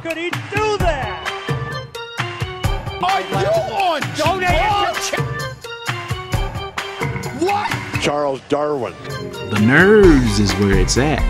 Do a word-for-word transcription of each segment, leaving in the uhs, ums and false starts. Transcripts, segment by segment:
could he do that? Are you on drugs? What? Charles Darwin. The nerves is where it's at.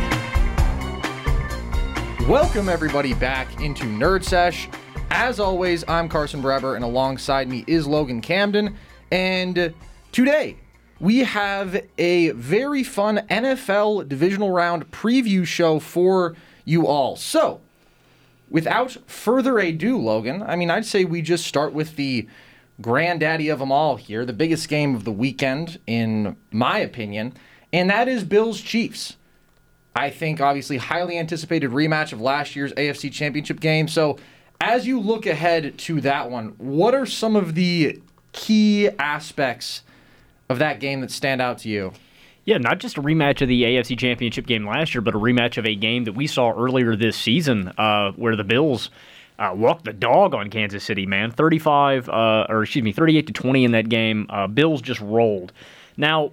Welcome everybody back into Nerd Sesh. As always, I'm Carson Breber, and alongside me is Logan Camden. And today, we have a very fun N F L divisional round preview show for you all. So, without further ado, Logan, I mean, I'd say we just start with the granddaddy of them all here, the biggest game of the weekend, in my opinion, and that is Bills-Chiefs. I think, obviously, highly anticipated rematch of last year's A F C Championship game. So, as you look ahead to that one, what are some of the key aspects of that game that stand out to you? Yeah, not just a rematch of the A F C Championship game last year, but a rematch of a game that we saw earlier this season uh, where the Bills uh, walked the dog on Kansas City, man. thirty-five, uh, or excuse me, thirty-eight to twenty in that game. Uh, Bills just rolled. Now,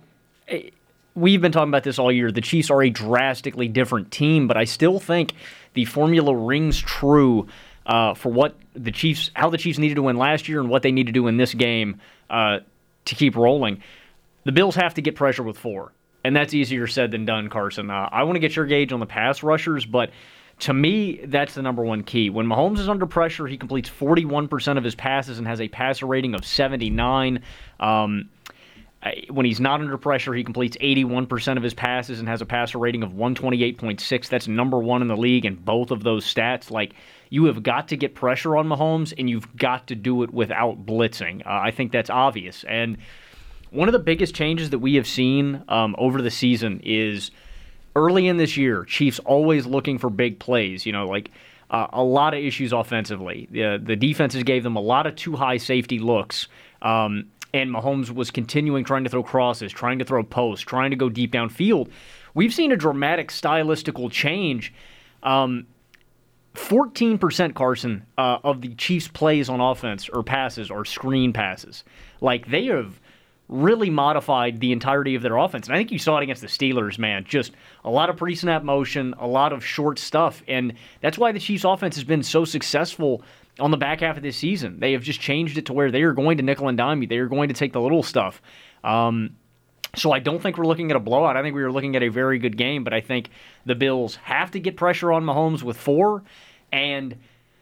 we've been talking about this all year. The Chiefs are a drastically different team, but I still think the formula rings true uh, for what the Chiefs, how the Chiefs needed to win last year and what they need to do in this game uh, to keep rolling. The Bills have to get pressure with four, and that's easier said than done, Carson. Uh, I want to get your gauge on the pass rushers, but to me, that's the number one key. When Mahomes is under pressure, he completes forty-one percent of his passes and has a passer rating of seventy-nine. Um, when he's not under pressure, he completes eighty-one percent of his passes and has a passer rating of one twenty-eight point six. That's number one in the league in both of those stats. Like, you have got to get pressure on Mahomes, and you've got to do it without blitzing. Uh, I think that's obvious. And one of the biggest changes that we have seen um, over the season is early in this year, Chiefs always looking for big plays. You know, like uh, a lot of issues offensively. The, the defenses gave them a lot of too high safety looks. Um, and Mahomes was continuing trying to throw crosses, trying to throw posts, trying to go deep downfield. We've seen a dramatic stylistical change. Um, fourteen percent, Carson, uh, of the Chiefs' plays on offense or passes are screen passes. Like, they have really modified the entirety of their offense. And I think you saw it against the Steelers, man. Just a lot of pre-snap motion, a lot of short stuff. And that's why the Chiefs' offense has been so successful on the back half of this season. They have just changed it to where they are going to nickel and dime you. They are going to take the little stuff. Um, so I don't think we're looking at a blowout. I think we are looking at a very good game, but I think the Bills have to get pressure on Mahomes with four. And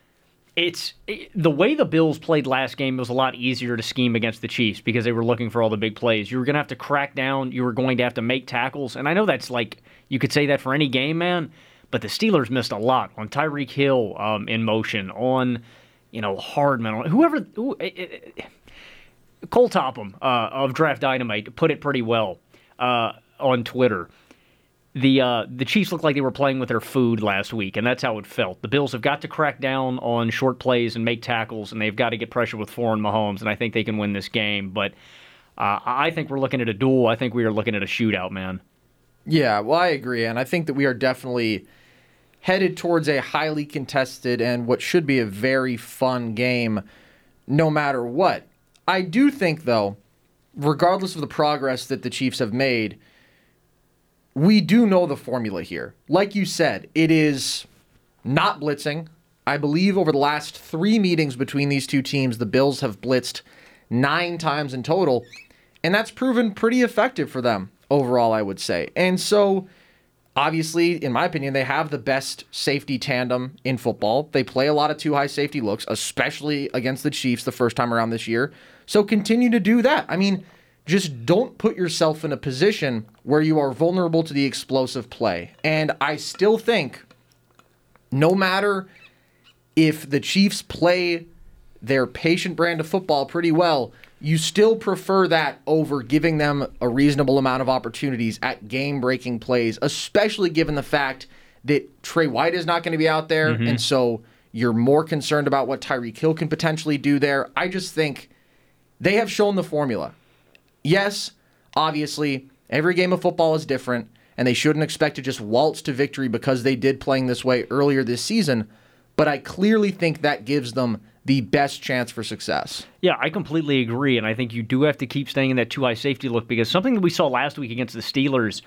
it's it, the way the Bills played last game was a lot easier to scheme against the Chiefs because they were looking for all the big plays. You were going to have to crack down. You were going to have to make tackles. And I know that's like, you could say that for any game, man, but the Steelers missed a lot on Tyreek Hill um, in motion, on, you know, Hardman, on whoever, who, it, it, Cole Topham uh, of Draft Dynamite put it pretty well uh, on Twitter. The uh, the Chiefs looked like they were playing with their food last week, and that's how it felt. The Bills have got to crack down on short plays and make tackles, and they've got to get pressure with four on Mahomes, and I think they can win this game. But uh, I think we're looking at a duel. I think we are looking at a shootout, man. Yeah, well, I agree, and I think that we are definitely headed towards a highly contested and what should be a very fun game no matter what. I do think, though, regardless of the progress that the Chiefs have made, we do know the formula here. Like you said, it is not blitzing. I believe over the last three meetings between these two teams, the Bills have blitzed nine times in total, and that's proven pretty effective for them overall, I would say. And so, obviously, in my opinion, they have the best safety tandem in football. They play a lot of two high safety looks, especially against the Chiefs the first time around this year. So continue to do that. I mean, just don't put yourself in a position where you are vulnerable to the explosive play. And I still think, no matter if the Chiefs play their patient brand of football pretty well, you still prefer that over giving them a reasonable amount of opportunities at game-breaking plays, especially given the fact that Trey White is not going to be out there, mm-hmm. and so you're more concerned about what Tyreek Hill can potentially do there. I just think they have shown the formula. Yes, obviously, every game of football is different, and they shouldn't expect to just waltz to victory because they did playing this way earlier this season, but I clearly think that gives them the best chance for success. Yeah, I completely agree, and I think you do have to keep staying in that two-high safety look because something that we saw last week against the Steelers,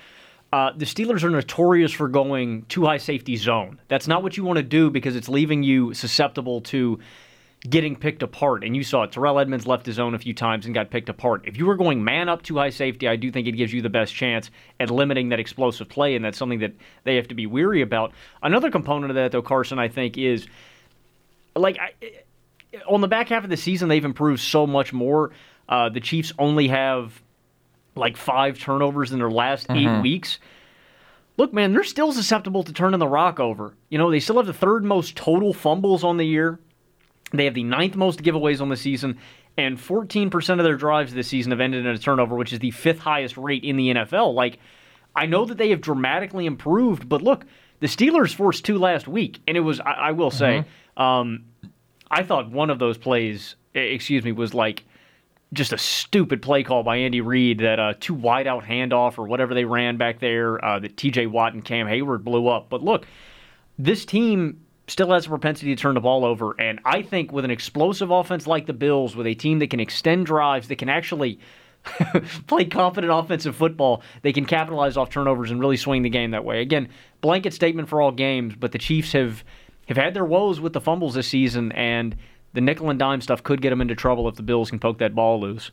Uh, the Steelers are notorious for going too high safety zone. That's not what you want to do because it's leaving you susceptible to getting picked apart. And you saw it. Terrell Edmonds left his zone a few times and got picked apart. If you were going man up too high safety, I do think it gives you the best chance at limiting that explosive play, and that's something that they have to be weary about. Another component of that, though, Carson, I think, is like I, on the back half of the season, they've improved so much more. Uh, the Chiefs only have like five turnovers in their last mm-hmm. eight weeks. Look, man, they're still susceptible to turning the rock over. You know, they still have the third most total fumbles on the year. They have the ninth most giveaways on the season, and fourteen percent of their drives this season have ended in a turnover, which is the fifth highest rate in the N F L. Like, I know that they have dramatically improved, but look, the Steelers forced two last week, and it was, I, I will say, mm-hmm. um, I thought one of those plays, excuse me, was like, just a stupid play call by Andy Reid, that uh, two wide-out handoff or whatever they ran back there uh, that T J Watt and Cam Hayward blew up. But look, this team still has a propensity to turn the ball over, and I think with an explosive offense like the Bills, with a team that can extend drives, that can actually play confident offensive football, they can capitalize off turnovers and really swing the game that way. Again, blanket statement for all games, but the Chiefs have, have had their woes with the fumbles this season, and the nickel and dime stuff could get them into trouble if the Bills can poke that ball loose.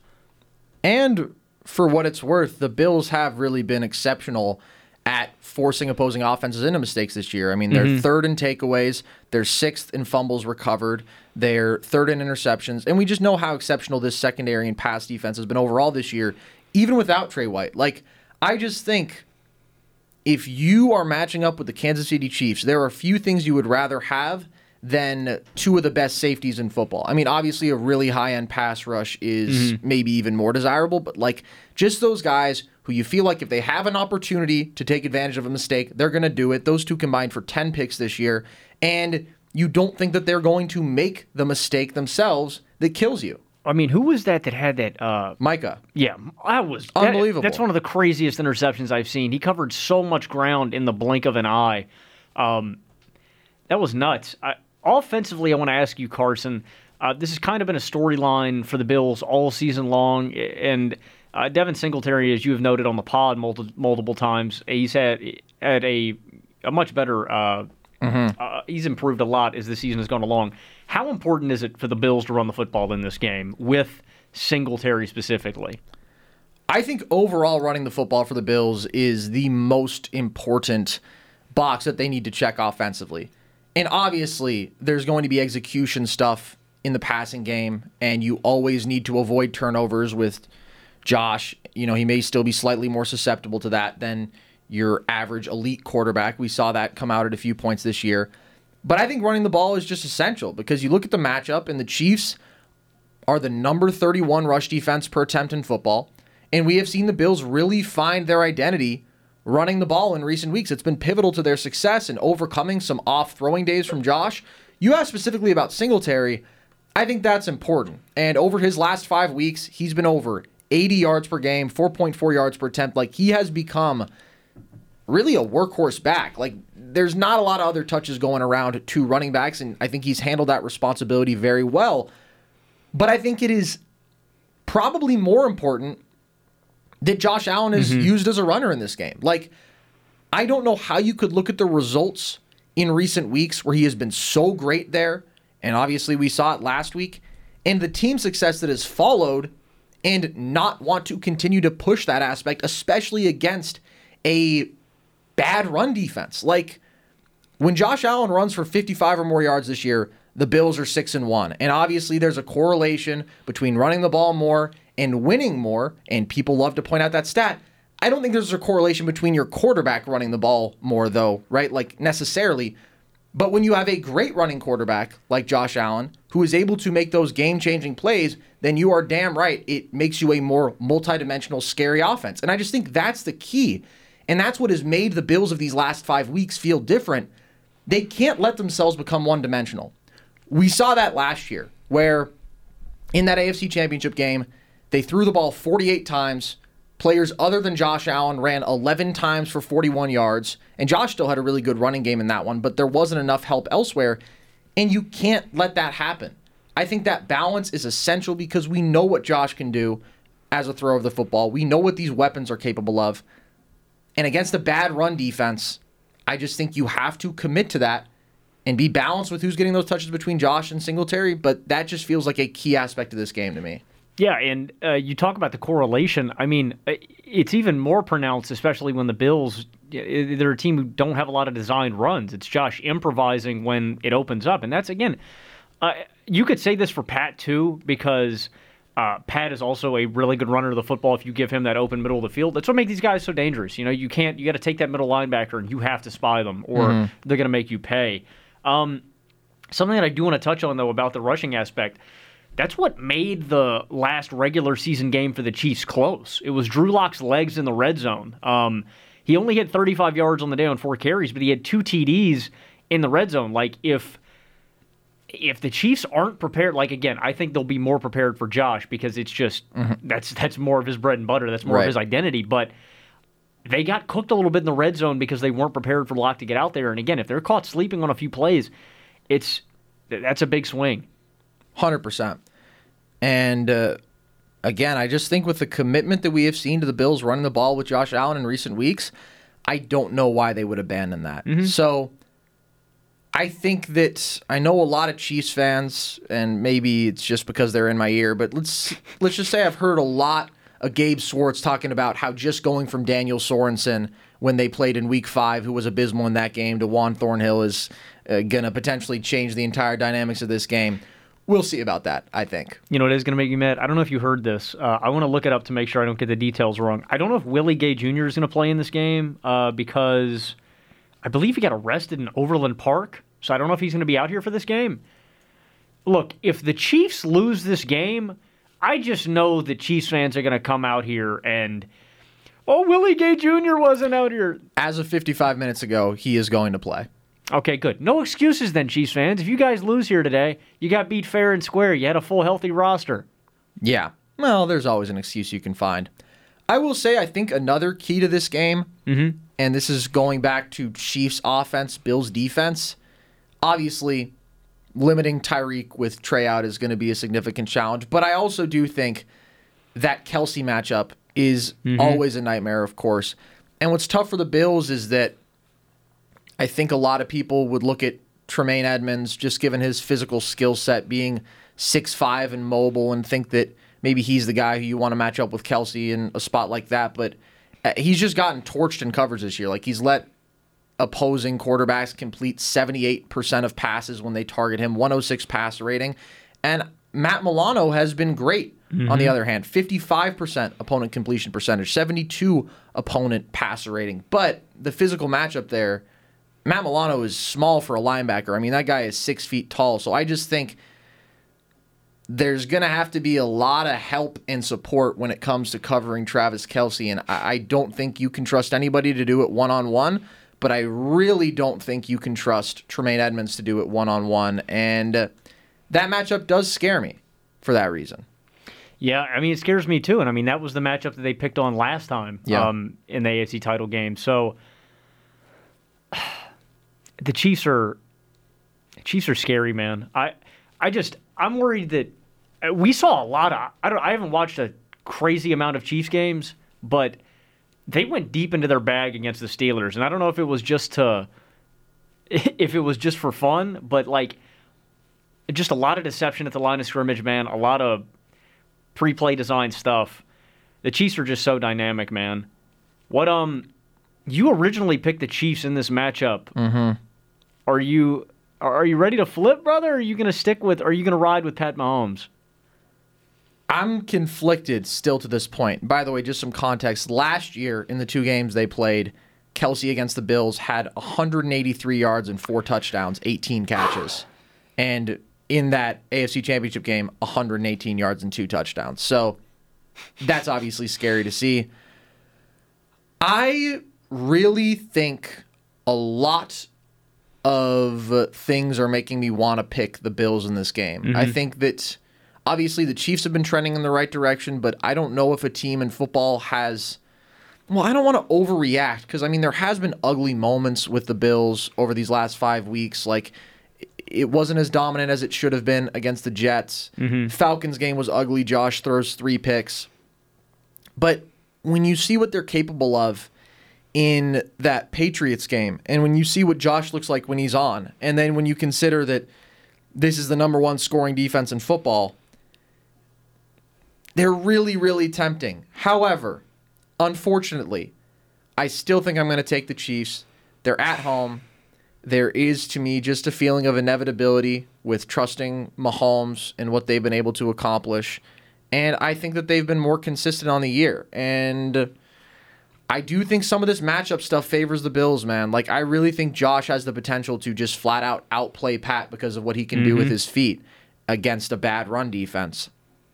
And for what it's worth, the Bills have really been exceptional at forcing opposing offenses into mistakes this year. I mean, they're mm-hmm. third in takeaways, they're sixth in fumbles recovered, they're third in interceptions, and we just know how exceptional this secondary and pass defense has been overall this year, even without Trey White. Like, I just think if you are matching up with the Kansas City Chiefs, there are a few things you would rather have than two of the best safeties in football. I mean, obviously a really high-end pass rush is mm-hmm. maybe even more desirable, but like just those guys who you feel like if they have an opportunity to take advantage of a mistake, they're going to do it. Those two combined for ten picks this year, and you don't think that they're going to make the mistake themselves that kills you. I mean, who was that that had that? Uh, Micah. Yeah, that was unbelievable. That, that's one of the craziest interceptions I've seen. He covered so much ground in the blink of an eye. Um, that was nuts. I, Offensively, I want to ask you, Carson, uh, this has kind of been a storyline for the Bills all season long, and uh, Devin Singletary, as you have noted on the pod multi- multiple times, he's had, had a, a much better, uh, mm-hmm. uh, he's improved a lot as the season has gone along. How important is it for the Bills to run the football in this game, with Singletary specifically? I think overall running the football for the Bills is the most important box that they need to check offensively. And obviously, there's going to be execution stuff in the passing game, and you always need to avoid turnovers with Josh. You know, he may still be slightly more susceptible to that than your average elite quarterback. We saw that come out at a few points this year. But I think running the ball is just essential because you look at the matchup, and the Chiefs are the number thirty-one rush defense per attempt in football, and we have seen the Bills really find their identity running the ball in recent weeks. It's been pivotal to their success in overcoming some off-throwing days from Josh. You asked specifically about Singletary. I think that's important. And over his last five weeks, he's been over eighty yards per game, four point four yards per attempt. Like, he has become really a workhorse back. Like, there's not a lot of other touches going around to running backs, and I think he's handled that responsibility very well. But I think it is probably more important that Josh Allen is mm-hmm. used as a runner in this game. Like, I don't know how you could look at the results in recent weeks where he has been so great there, and obviously we saw it last week, and the team success that has followed, and not want to continue to push that aspect, especially against a bad run defense. Like, when Josh Allen runs for fifty-five or more yards this year, the Bills are six and one. And obviously there's a correlation between running the ball more and winning more, and people love to point out that stat. I don't think there's a correlation between your quarterback running the ball more, though, right? Like, necessarily. But when you have a great running quarterback like Josh Allen, who is able to make those game-changing plays, then you are damn right. It makes you a more multidimensional, scary offense. And I just think that's the key. And that's what has made the Bills of these last five weeks feel different. They can't let themselves become one-dimensional. We saw that last year, where in that A F C Championship game, they threw the ball forty-eight times. Players other than Josh Allen ran eleven times for forty-one yards. And Josh still had a really good running game in that one, but there wasn't enough help elsewhere. And you can't let that happen. I think that balance is essential because we know what Josh can do as a thrower of the football. We know what these weapons are capable of. And against a bad run defense, I just think you have to commit to that and be balanced with who's getting those touches between Josh and Singletary. But that just feels like a key aspect of this game to me. Yeah, and uh, you talk about the correlation. I mean, it's even more pronounced, especially when the Bills, they're a team who don't have a lot of designed runs. It's Josh improvising when it opens up. And that's, again, uh, you could say this for Pat, too, because uh, Pat is also a really good runner of the football if you give him that open middle of the field. That's what makes these guys so dangerous. You know, you can't, you got to take that middle linebacker and you have to spy them or mm-hmm. they're going to make you pay. Um, something that I do want to touch on, though, about the rushing aspect, that's what made the last regular season game for the Chiefs close. It was Drew Lock's legs in the red zone. Um, he only had thirty-five yards on the day on four carries, but he had two T Ds in the red zone. Like, if if the Chiefs aren't prepared, like, again, I think they'll be more prepared for Josh because it's just, mm-hmm. that's that's more of his bread and butter. That's more right. of his identity. But they got cooked a little bit in the red zone because they weren't prepared for Lock to get out there. And again, if they're caught sleeping on a few plays, it's that's a big swing. one hundred percent. And uh, again, I just think with the commitment that we have seen to the Bills running the ball with Josh Allen in recent weeks, I don't know why they would abandon that. Mm-hmm. So I think that I know a lot of Chiefs fans, and maybe it's just because they're in my ear, but let's let's just say I've heard a lot of Gabe Swartz talking about how just going from Daniel Sorensen when they played in week five, who was abysmal in that game, to Juan Thornhill is uh, going to potentially change the entire dynamics of this game. We'll see about that, I think. You know, it is going to make you mad. I don't know if you heard this. Uh, I want to look it up to make sure I don't get the details wrong. I don't know if Willie Gay Junior is going to play in this game uh, because I believe he got arrested in Overland Park, so I don't know if he's going to be out here for this game. Look, if the Chiefs lose this game, I just know the Chiefs fans are going to come out here and, oh, Willie Gay Junior wasn't out here. As of fifty-five minutes ago, he is going to play. Okay, good. No excuses then, Chiefs fans. If you guys lose here today, you got beat fair and square. You had a full, healthy roster. Yeah. Well, there's always an excuse you can find. I will say I think another key to this game, mm-hmm. and this is going back to Chiefs offense, Bills defense, obviously limiting Tyreek with Trey out is going to be a significant challenge, but I also do think that Kelsey matchup is mm-hmm. always a nightmare, of course. And what's tough for the Bills is that I think a lot of people would look at Tremaine Edmonds, just given his physical skill set, being six five and mobile, and think that maybe he's the guy who you want to match up with Kelsey in a spot like that. But he's just gotten torched in coverage this year. Like, he's let opposing quarterbacks complete seventy-eight percent of passes when they target him, one oh six passer rating. And Matt Milano has been great, mm-hmm. on the other hand. fifty-five percent opponent completion percentage, seventy-two opponent passer rating. But the physical matchup there, Matt Milano is small for a linebacker. I mean, that guy is six feet tall. So I just think there's going to have to be a lot of help and support when it comes to covering Travis Kelce. And I don't think you can trust anybody to do it one-on-one, but I really don't think you can trust Tremaine Edmonds to do it one-on-one. And uh, that matchup does scare me for that reason. Yeah, I mean, it scares me too. And I mean, that was the matchup that they picked on last time yeah. um, in the A F C title game. So the Chiefs are Chiefs are scary, man. I I just I'm worried that we saw a lot of I don't I haven't watched a crazy amount of Chiefs games, but they went deep into their bag against the Steelers, and I don't know if it was just to if it was just for fun, but like just a lot of deception at the line of scrimmage, man. A lot of pre-play design stuff. The Chiefs are just so dynamic, man. What um. You originally picked the Chiefs in this matchup. Mm-hmm. Are you are you ready to flip, brother? Or are you going to stick with? Are you going to ride with Pat Mahomes? I'm conflicted still to this point. By the way, just some context. Last year, in the two games they played, Kelsey against the Bills had one hundred eighty-three yards and four touchdowns, eighteen catches. And in that A F C Championship game, one hundred eighteen yards and two touchdowns. So that's obviously scary to see. I really think a lot of things are making me want to pick the Bills in this game. Mm-hmm. I think that obviously the Chiefs have been trending in the right direction, but I don't know if a team in football has... Well, I don't want to overreact because, I mean, there has been ugly moments with the Bills over these last five weeks. Like, it wasn't as dominant as it should have been against the Jets. Mm-hmm. Falcons game was ugly. Josh throws three picks. But when you see what they're capable of, in that Patriots game. And when you see what Josh looks like when he's on, and then when you consider that this is the number one scoring defense in football, they're really, really tempting. However, unfortunately, I still think I'm going to take the Chiefs. They're at home. There is, to me, just a feeling of inevitability with trusting Mahomes and what they've been able to accomplish. And I think that they've been more consistent on the year. And I do think some of this matchup stuff favors the Bills, man. Like, I really think Josh has the potential to just flat out outplay Pat because of what he can mm-hmm. do with his feet against a bad run defense.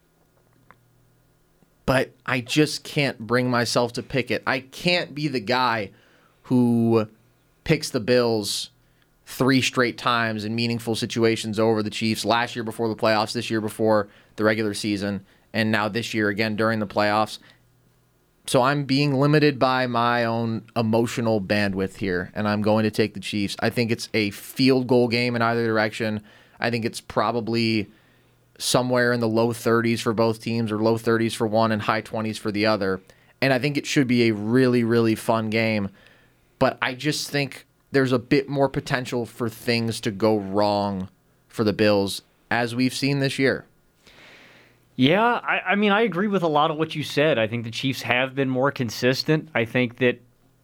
But I just can't bring myself to pick it. I can't be the guy who picks the Bills three straight times in meaningful situations over the Chiefs last year before the playoffs, this year before the regular season, and now this year again during the playoffs. So I'm being limited by my own emotional bandwidth here, and I'm going to take the Chiefs. I think it's a field goal game in either direction. I think it's probably somewhere in the low thirties for both teams, or low thirties for one and high twenties for the other. And I think it should be a really, really fun game. But I just think there's a bit more potential for things to go wrong for the Bills, as we've seen this year. Yeah, I, I mean, I agree with a lot of what you said. I think the Chiefs have been more consistent. I think that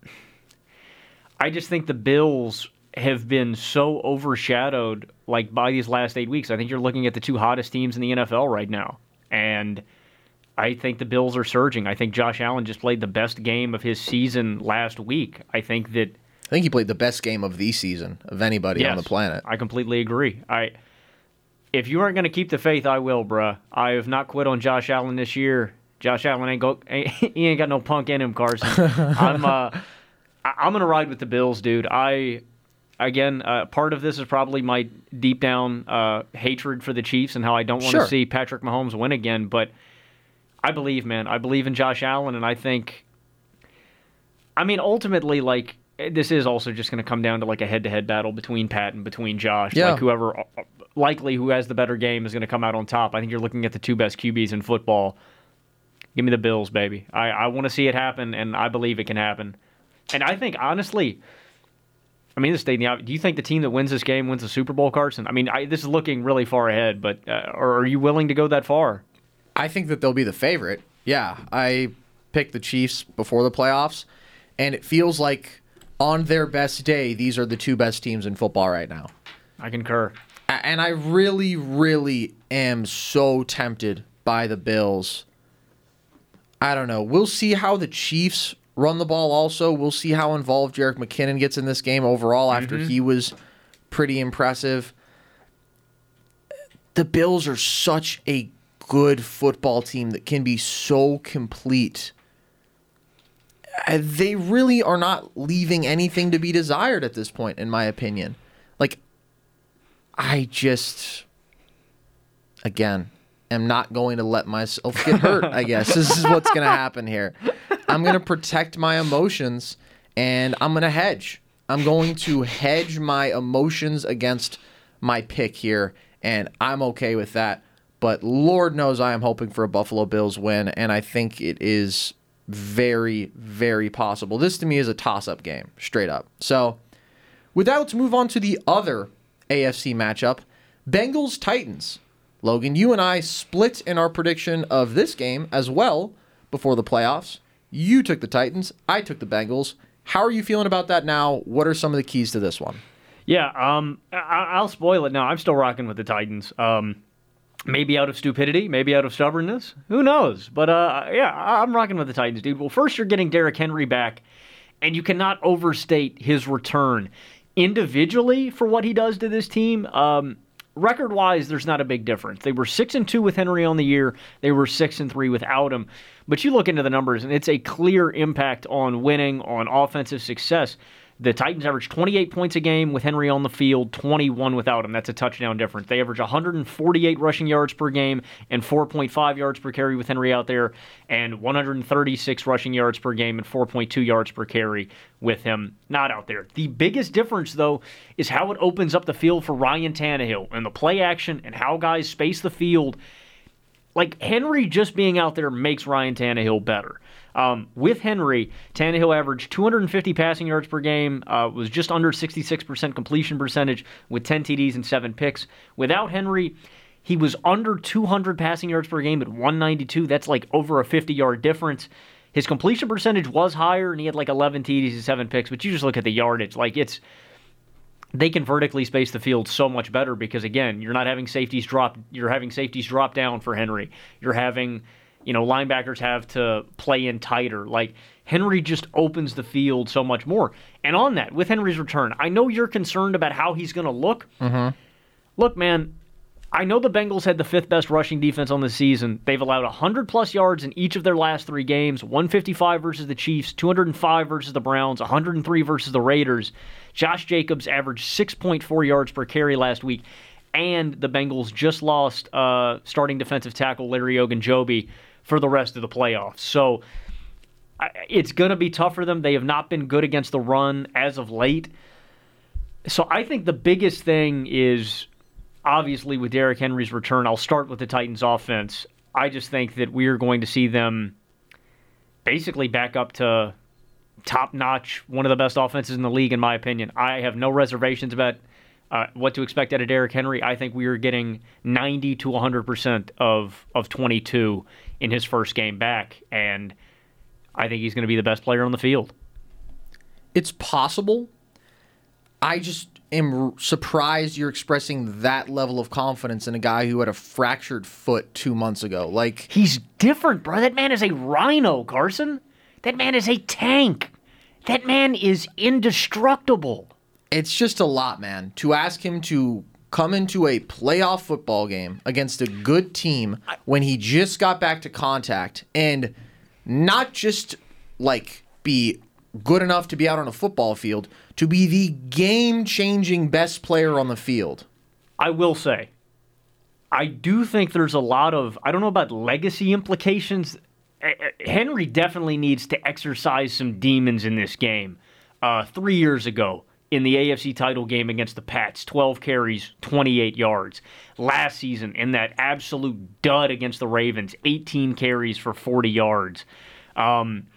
I just think the Bills have been so overshadowed like by these last eight weeks. I think you're looking at the two hottest teams in the N F L right now. And I think the Bills are surging. I think Josh Allen just played the best game of his season last week. I think that I think he played the best game of the season of anybody yes, on the planet. I completely agree. I If you aren't going to keep the faith, I will, bruh. I have not quit on Josh Allen this year. Josh Allen ain't go. Ain't, he ain't got no punk in him, Carson. I'm uh, I'm gonna ride with the Bills, dude. I again, uh, part of this is probably my deep down uh, hatred for the Chiefs and how I don't want to sure. see Patrick Mahomes win again. But I believe, man, I believe in Josh Allen, and I think. I mean, ultimately, like. This is also just going to come down to like a head-to-head battle between Pat and between Josh. Yeah. Like whoever, likely who has the better game is going to come out on top. I think you're looking at the two best Q Bs in football. Give me the Bills, baby. I, I want to see it happen, and I believe it can happen. And I think, honestly, I mean, this state, do you think the team that wins this game wins the Super Bowl, Carson? I mean, I, this is looking really far ahead, but uh, or are you willing to go that far? I think that they'll be the favorite. Yeah, I picked the Chiefs before the playoffs, and it feels like on their best day, these are the two best teams in football right now. I concur. And I really, really am so tempted by the Bills. I don't know. We'll see how the Chiefs run the ball also. We'll see how involved Jerick McKinnon gets in this game overall after mm-hmm. he was pretty impressive. The Bills are such a good football team that can be so complete. They really are not leaving anything to be desired at this point, in my opinion. Like, I just, again, am not going to let myself get hurt, I guess. This is what's going to happen here. I'm going to protect my emotions, and I'm going to hedge. I'm going to hedge my emotions against my pick here, and I'm okay with that. But Lord knows I am hoping for a Buffalo Bills win, and I think it is very, very possible. This to me is a toss-up game, straight up. So, with that, let's move on to the other A F C matchup, Bengals-Titans. Logan, you and I split in our prediction of this game as well before the playoffs. You took the Titans, I took the Bengals. How are you feeling about that now? What are some of the keys to this one? Yeah, um, I- I'll spoil it now. I'm still rocking with the Titans. Um, Maybe out of stupidity, maybe out of stubbornness. Who knows? But, uh, yeah, I'm rocking with the Titans, dude. Well, first you're getting Derrick Henry back, and you cannot overstate his return. Individually, for what he does to this team, um, record-wise, there's not a big difference. They were six and two with Henry on the year. They were six and three without him. But you look into the numbers, and it's a clear impact on winning, on offensive success. The Titans average twenty-eight points a game with Henry on the field, twenty-one without him. That's a touchdown difference. They average one hundred forty-eight rushing yards per game and four point five yards per carry with Henry out there, and one hundred thirty-six rushing yards per game and four point two yards per carry with him not out there. The biggest difference, though, is how it opens up the field for Ryan Tannehill and the play action and how guys space the field. Like, Henry just being out there makes Ryan Tannehill better. Um, with Henry, Tannehill averaged two hundred fifty passing yards per game, uh, was just under sixty-six percent completion percentage with ten T Ds and seven picks. Without Henry, he was under two hundred passing yards per game at one ninety-two. That's like over a fifty-yard difference. His completion percentage was higher, and he had like eleven T Ds and seven picks, but you just look at the yardage. Like, it's they can vertically space the field so much better because, again, you're not having safeties drop. You're having safeties drop down for Henry. You're having, you know, linebackers have to play in tighter. Like, Henry just opens the field so much more. And on that, with Henry's return, I know you're concerned about how he's going to look. Mm-hmm. Look, man, I know the Bengals had the fifth best rushing defense on the season. They've allowed one hundred plus yards in each of their last three games, one fifty-five versus the Chiefs, two hundred five versus the Browns, one hundred three versus the Raiders. Josh Jacobs averaged six point four yards per carry last week, and the Bengals just lost uh, starting defensive tackle Larry Ogunjobi for the rest of the playoffs. So it's going to be tough for them. They have not been good against the run as of late. So I think the biggest thing is, obviously, with Derrick Henry's return, I'll start with the Titans offense. I just think that we are going to see them basically back up to top-notch, one of the best offenses in the league, in my opinion. I have no reservations about uh, what to expect out of Derrick Henry. I think we are getting ninety to one hundred percent of, of twenty-two in his first game back, and I think he's going to be the best player on the field. It's possible. I just am surprised you're expressing that level of confidence in a guy who had a fractured foot two months ago. Like, he's different, bro. That man is a rhino, Carson. That man is a tank. That man is indestructible. It's just a lot, man. To ask him to come into a playoff football game against a good team when he just got back to contact and not just, like, be good enough to be out on a football field, to be the game-changing best player on the field. I will say, I do think there's a lot of, I don't know about legacy implications. Henry definitely needs to exercise some demons in this game. Uh, three years ago, in the A F C title game against the Pats, twelve carries, twenty-eight yards. Last season, in that absolute dud against the Ravens, eighteen carries for forty yards. Um,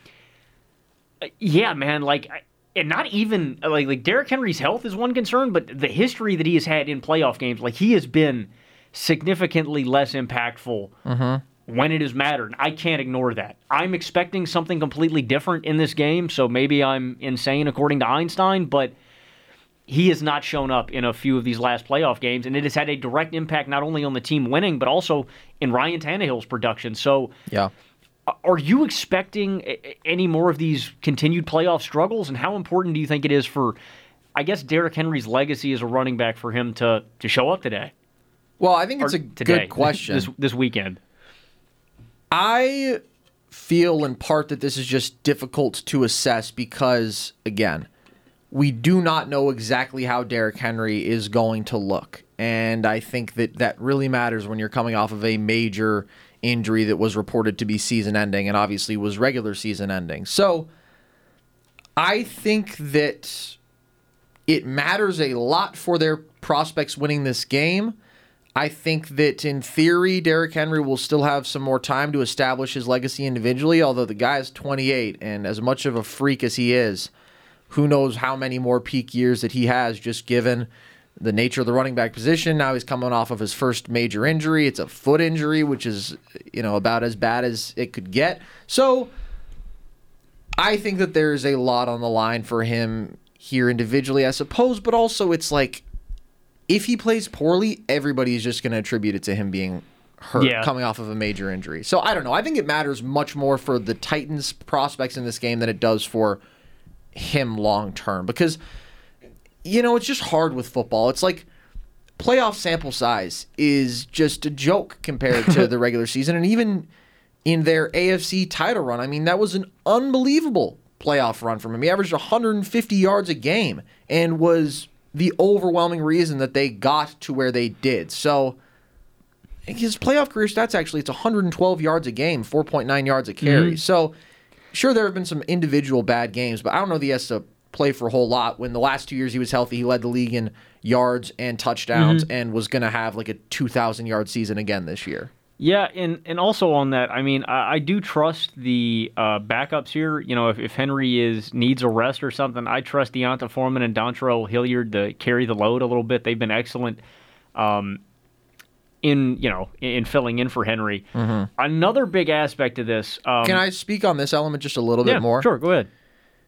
yeah, man, like, and not even, like, like Derrick Henry's health is one concern, but the history that he has had in playoff games, like, he has been significantly less impactful mm-hmm. when it has mattered. I can't ignore that. I'm expecting something completely different in this game, so maybe I'm insane according to Einstein, but he has not shown up in a few of these last playoff games, and it has had a direct impact not only on the team winning, but also in Ryan Tannehill's production. So, yeah. Are you expecting any more of these continued playoff struggles, and how important do you think it is for, I guess, Derrick Henry's legacy as a running back for him to, to show up today? Well, I think it's or a today, good question. This, this weekend. I feel in part that this is just difficult to assess because, again, we do not know exactly how Derrick Henry is going to look. And I think that that really matters when you're coming off of a major injury that was reported to be season-ending and obviously was regular season-ending. So I think that it matters a lot for their prospects winning this game. I think that in theory, Derrick Henry will still have some more time to establish his legacy individually, although the guy is twenty-eight, and as much of a freak as he is, who knows how many more peak years that he has just given the nature of the running back position. Now he's coming off of his first major injury. It's a foot injury, which is, you know, about as bad as it could get. So I think that there's a lot on the line for him here individually, I suppose, but also it's like, if he plays poorly, everybody's just going to attribute it to him being hurt, yeah. coming off of a major injury. So I don't know. I think it matters much more for the Titans' prospects in this game than it does for him long term, because, you know, it's just hard with football. It's like playoff sample size is just a joke compared to the regular season. And even in their A F C title run, I mean, that was an unbelievable playoff run from him. He averaged one hundred fifty yards a game and was the overwhelming reason that they got to where they did. So his playoff career stats, actually, it's one hundred twelve yards a game, four point nine yards a carry. Mm-hmm. So sure, there have been some individual bad games, but I don't know that he has to play for a whole lot. When the last two years he was healthy, he led the league in yards and touchdowns mm-hmm. and was going to have like a two thousand yard season again this year. Yeah, and, and also on that, I mean, I, I do trust the uh, backups here. You know, if, if Henry is needs a rest or something, I trust Deonta Foreman and Dontrell Hilliard to carry the load a little bit. They've been excellent um, in, you know, in filling in for Henry. Mm-hmm. Another big aspect of this. Um, Can I speak on this element just a little yeah, bit more? Sure, go ahead.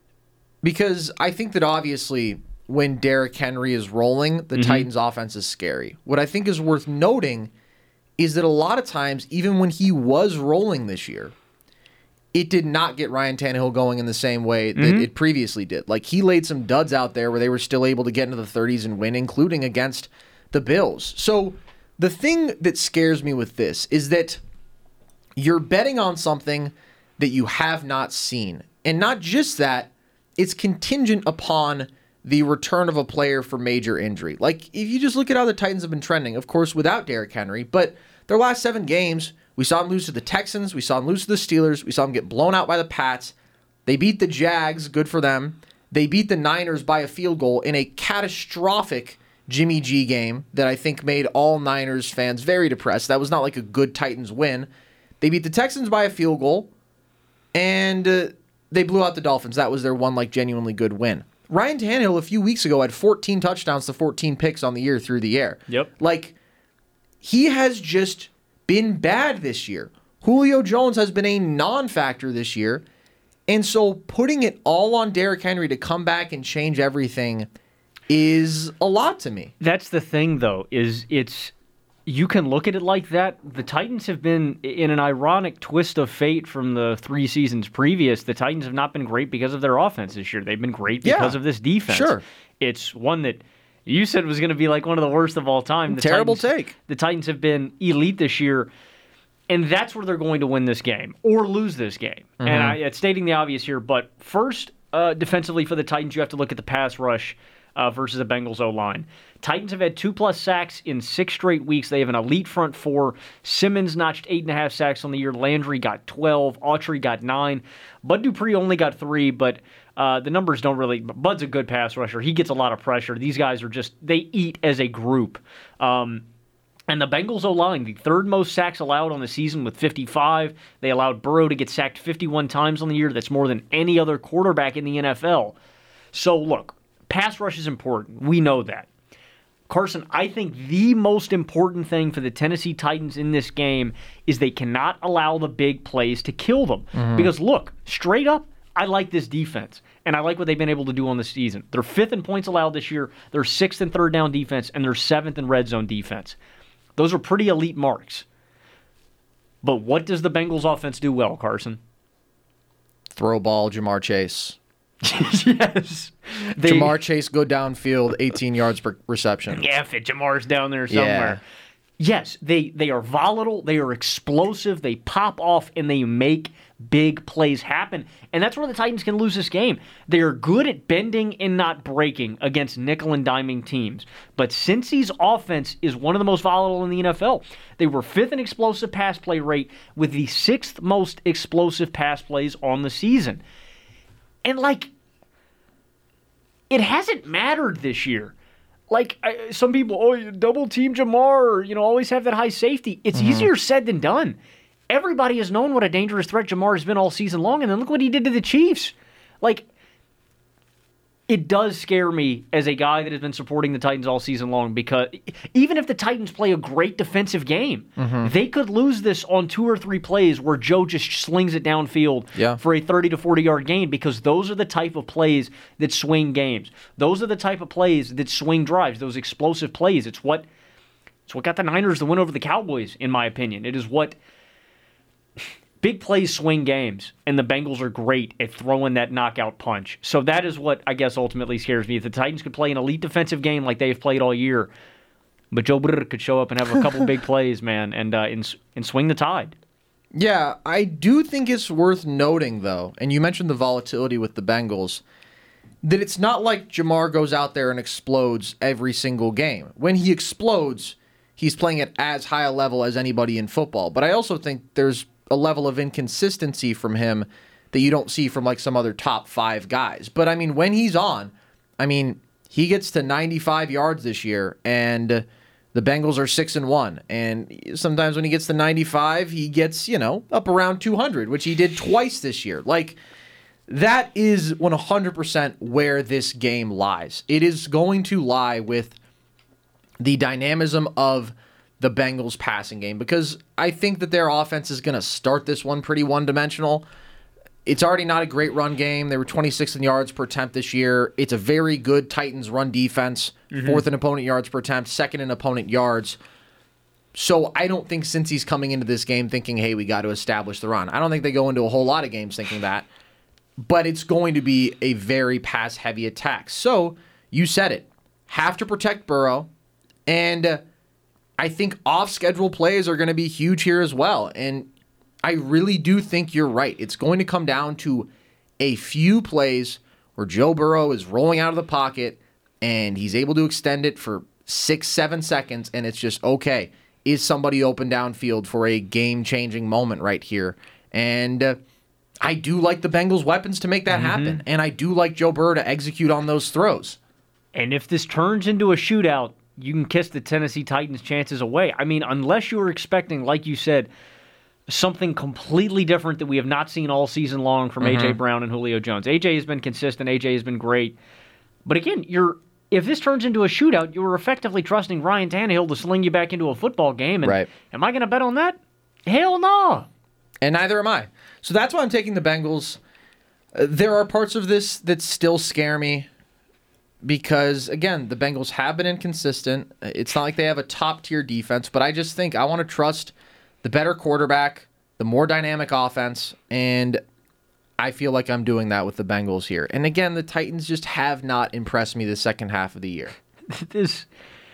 Because I think that obviously when Derrick Henry is rolling, the Mm-hmm. Titans' offense is scary. What I think is worth noting is that a lot of times, even when he was rolling this year, it did not get Ryan Tannehill going in the same way that Mm-hmm. it previously did. Like, he laid some duds out there where they were still able to get into the thirties and win, including against the Bills. So the thing that scares me with this is that you're betting on something that you have not seen. And not just that, it's contingent upon the return of a player for major injury. Like, if you just look at how the Titans have been trending, of course, without Derrick Henry, but their last seven games, we saw them lose to the Texans, we saw them lose to the Steelers, we saw them get blown out by the Pats. They beat the Jags, good for them. They beat the Niners by a field goal in a catastrophic Jimmy G game that I think made all Niners fans very depressed. That was not like a good Titans win. They beat the Texans by a field goal, and uh, they blew out the Dolphins. That was their one like genuinely good win. Ryan Tannehill a few weeks ago had fourteen touchdowns to fourteen picks on the year through the air. Yep. Like, he has just been bad this year. Julio Jones has been a non-factor this year. And so putting it all on Derrick Henry to come back and change everything is a lot to me. That's the thing, though, is it's you can look at it like that. The Titans have been in an ironic twist of fate from the three seasons previous. The Titans have not been great because of their offense this year. They've been great because Yeah, of this defense. sure. It's one that you said was going to be like one of the worst of all time. The Terrible Titans, take. The Titans have been elite this year, and that's where they're going to win this game or lose this game. Mm-hmm. And I, it's stating the obvious here, but first, uh, defensively for the Titans, you have to look at the pass rush uh, versus the Bengals O-line. Titans have had two-plus sacks in six straight weeks. They have an elite front four. Simmons notched eight and a half sacks on the year. Landry got twelve. Autry got nine. Bud Dupree only got three, but uh, the numbers don't really... Bud's a good pass rusher. He gets a lot of pressure. These guys are just... They eat as a group. Um, and the Bengals O-line, the third most sacks allowed on the season with fifty-five. They allowed Burrow to get sacked fifty-one times on the year. That's more than any other quarterback in the N F L. So, look, pass rush is important. We know that. Carson, I think the most important thing for the Tennessee Titans in this game is they cannot allow the big plays to kill them. Mm-hmm. Because, look, straight up, I like this defense, and I like what they've been able to do on the season. They're fifth in points allowed this year, they're sixth in third down defense, and they're seventh in red zone defense. Those are pretty elite marks. But what does the Bengals offense do well, Carson? Throw ball, Jamar Chase. Yes. They, Jamar Chase go downfield, eighteen yards per reception. Yeah, if it Jamar's down there somewhere. Yeah. Yes, they, they are volatile, they are explosive, they pop off, and they make big plays happen. And that's where the Titans can lose this game. They are good at bending and not breaking against nickel and diming teams. But Cincy's offense is one of the most volatile in the N F L. They were fifth in explosive pass play rate with the sixth most explosive pass plays on the season. And, like, it hasn't mattered this year. Like, I, some people, oh, you double team Jamar, or, you know, always have that high safety. It's mm-hmm. easier said than done. Everybody has known what a dangerous threat Jamar has been all season long, and then look what he did to the Chiefs. Like, it does scare me as a guy that has been supporting the Titans all season long, because even if the Titans play a great defensive game, mm-hmm. they could lose this on two or three plays where Joe just slings it downfield yeah. for a thirty to forty yard gain, because those are the type of plays that swing games. Those are the type of plays that swing drives, those explosive plays. It's what, it's what got the Niners to win over the Cowboys, in my opinion. It is what... Big plays swing games, and the Bengals are great at throwing that knockout punch. So that is what, I guess, ultimately scares me. If the Titans could play an elite defensive game like they've played all year, but Joe Burrow could show up and have a couple big plays, man, and, uh, and and swing the tide. Yeah, I do think it's worth noting, though, and you mentioned the volatility with the Bengals, that it's not like Jamar goes out there and explodes every single game. When he explodes, he's playing at as high a level as anybody in football. But I also think there's a level of inconsistency from him that you don't see from like some other top five guys. But I mean, when he's on, I mean, he gets to ninety-five yards this year, and The Bengals are six and one, and sometimes when he gets to ninety-five, he gets, you know, up around two hundred, which he did twice this year. Like, that is one hundred percent where this game lies. It is going to lie with the dynamism of the Bengals passing game, because I think that their offense is going to start this one pretty one-dimensional. It's already not a great run game. They were twenty-sixth in yards per attempt this year. It's a very good Titans run defense, mm-hmm. fourth in opponent yards per attempt, second in opponent yards. So I don't think Cincy's coming into this game thinking, hey, we got to establish the run. I don't think they go into a whole lot of games thinking that. But it's going to be a very pass-heavy attack. So you said it. Have to protect Burrow. And uh, I think off-schedule plays are going to be huge here as well. And I really do think you're right. It's going to come down to a few plays where Joe Burrow is rolling out of the pocket and he's able to extend it for six, seven seconds, and it's just, okay, is somebody open downfield for a game-changing moment right here? And uh, I do like the Bengals' weapons to make that mm-hmm. happen, and I do like Joe Burrow to execute on those throws. And if this turns into a shootout, you can kiss the Tennessee Titans' chances away. I mean, unless you were expecting, like you said, something completely different that we have not seen all season long from mm-hmm. A J. Brown and Julio Jones. A J has been consistent. A J has been great. But again, you're if this turns into a shootout, you were effectively trusting Ryan Tannehill to sling you back into a football game. And right. Am I going to bet on that? Hell no. And neither am I. So that's why I'm taking the Bengals. Uh, there are parts of this that still scare me because, again, the Bengals have been inconsistent. It's not like they have a top-tier defense, but I just think I want to trust the better quarterback, the more dynamic offense, and I feel like I'm doing that with the Bengals here. And again, the Titans just have not impressed me the second half of the year. This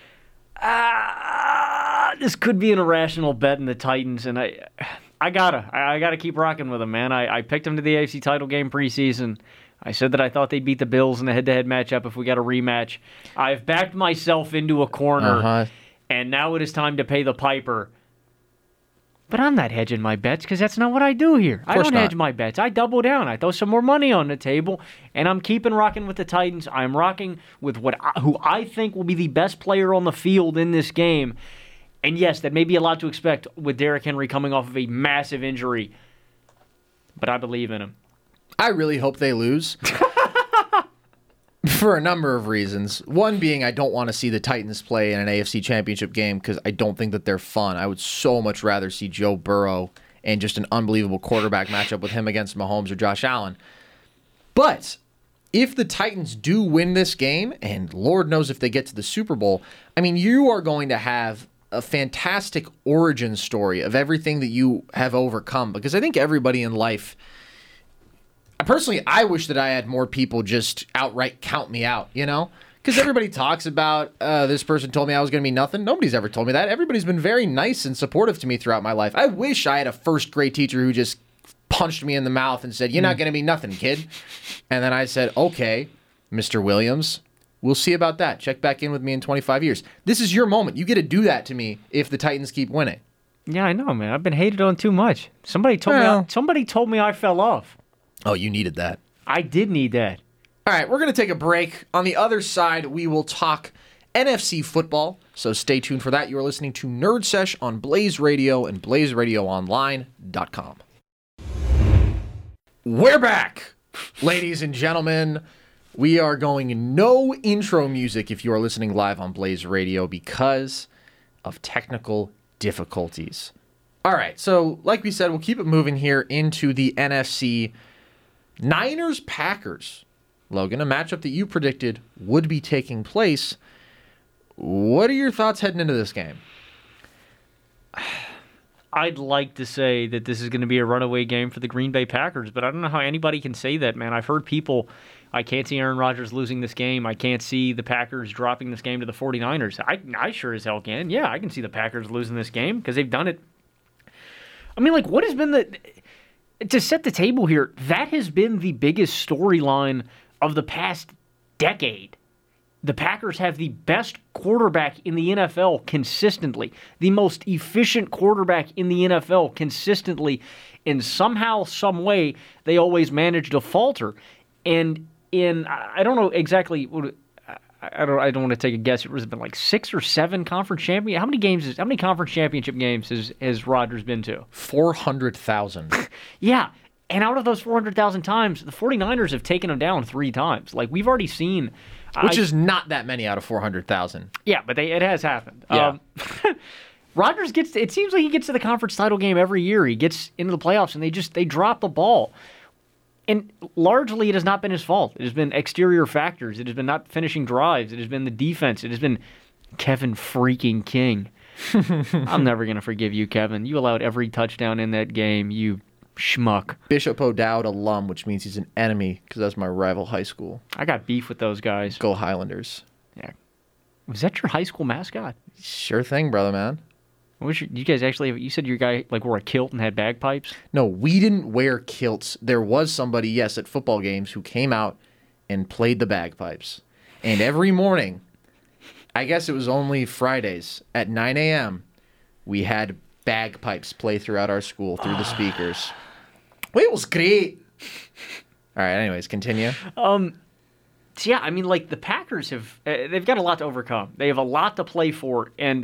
uh, this could be an irrational bet in the Titans, and I I gotta I, I gotta keep rocking with them, man. I, I picked them to the A F C title game preseason. I said that I thought they'd beat the Bills in the head-to-head matchup if we got a rematch. I've backed myself into a corner, uh-huh. and now it is time to pay the piper. But I'm not hedging my bets because that's not what I do here. I don't not. hedge my bets. I double down. I throw some more money on the table, and I'm keeping rocking with the Titans. I'm rocking with what I, who I think will be the best player on the field in this game. And yes, that may be a lot to expect with Derrick Henry coming off of a massive injury, but I believe in him. I really hope they lose. For a number of reasons. One being I don't want to see the Titans play in an A F C championship game because I don't think that they're fun. I would so much rather see Joe Burrow and just an unbelievable quarterback matchup with him against Mahomes or Josh Allen. But if the Titans do win this game, and Lord knows if they get to the Super Bowl, I mean, you are going to have a fantastic origin story of everything that you have overcome, because I think everybody in life... Personally, I wish that I had more people just outright count me out, you know? Because everybody talks about, uh, this person told me I was going to be nothing. Nobody's ever told me that. Everybody's been very nice and supportive to me throughout my life. I wish I had a first-grade teacher who just punched me in the mouth and said, you're not going to be nothing, kid. And then I said, okay, Mister Williams, we'll see about that. Check back in with me in twenty-five years. This is your moment. You get to do that to me if the Titans keep winning. Yeah, I know, man. I've been hated on too much. Somebody told well, me. I, somebody told me I fell off. Oh, you needed that. I did need that. All right, we're going to take a break. On the other side, we will talk N F C football, so stay tuned for that. You are listening to Nerd Sesh on Blaze Radio and blaze radio online dot com. We're back, ladies and gentlemen. We are going no intro music if you are listening live on Blaze Radio because of technical difficulties. All right, so like we said, we'll keep it moving here into the N F C. Niners-Packers, Logan, a matchup that you predicted would be taking place. What are your thoughts heading into this game? I'd like to say that this is going to be a runaway game for the Green Bay Packers, but I don't know how anybody can say that, man. I've heard people, I can't see Aaron Rodgers losing this game. I can't see the Packers dropping this game to the 49ers. I, I sure as hell can. Yeah, I can see the Packers losing this game because they've done it. I mean, like, what has been the... To set the table here, that has been the biggest storyline of the past decade. The Packers have the best quarterback in the N F L consistently, the most efficient quarterback in the N F L consistently, and somehow, some way, they always manage to falter. And in, I don't know exactly, I don't I don't want to take a guess. It was been like six or seven conference champion. How many games is how many conference championship games has has Rodgers been to? four hundred thousand. Yeah. And out of those four hundred thousand times, the 49ers have taken him down three times. Like, we've already seen. Which I, is not that many out of four hundred thousand. Yeah, but they, it has happened. Yeah. Um, Rodgers gets, it seems like he gets to the conference title game every year. He gets into the playoffs, and they just, they drop the ball. And largely, it has not been his fault. It has been exterior factors. It has been not finishing drives. It has been the defense. It has been Kevin freaking King. I'm never going to forgive you, Kevin. You allowed every touchdown in that game, you schmuck. Bishop O'Dowd alum, which means he's an enemy because that's my rival high school. I got beef with those guys. Go Highlanders. Yeah. Was that your high school mascot? Sure thing, brother, man. What was your, you guys actually have, you said your guy like wore a kilt and had bagpipes? No, we didn't wear kilts. There was somebody, yes, at football games who came out and played the bagpipes. And every morning, I guess it was only Fridays at nine a.m., we had bagpipes play throughout our school through the speakers. Well, it was great. All right, anyways, continue. Um, so yeah, I mean, like the Packers have, uh, they've got a lot to overcome. They have a lot to play for, and